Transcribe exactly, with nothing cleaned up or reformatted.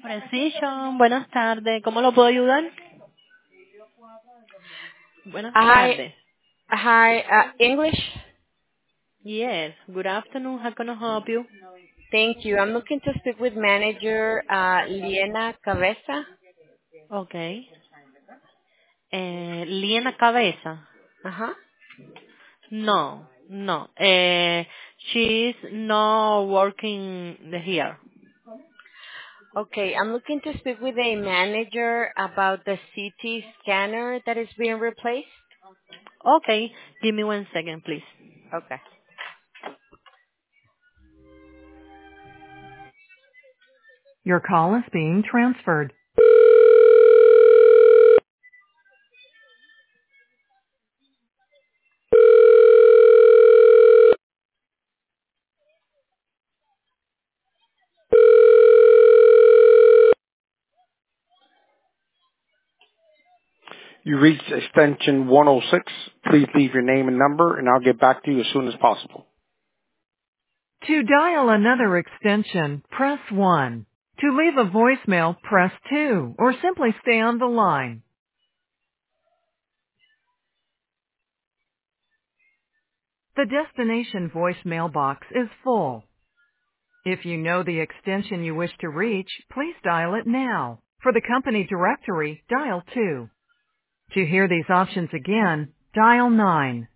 Precision, buenas tardes. ¿Cómo lo puedo ayudar? Buenas Hi, tardes. hi, uh, English? Yes. Good afternoon. How can I help you? Thank you. I'm looking to speak with manager uh, Liena Cabeza. Okay. Eh, Liena Cabeza. Uh-huh. No, no. Eh, she's not working here. Okay, I'm looking to speak with a manager about the C T scanner that is being replaced. Okay. Give me one second, please. Okay. Your call is being transferred. You reached extension one oh six. Please leave your name and number, and I'll get back to you as soon as possible. To dial another extension, press one. To leave a voicemail, press two, or simply stay on the line. The destination voicemail box is full. If you know the extension you wish to reach, please dial it now. For the company directory, dial two. To hear these options again, dial nine.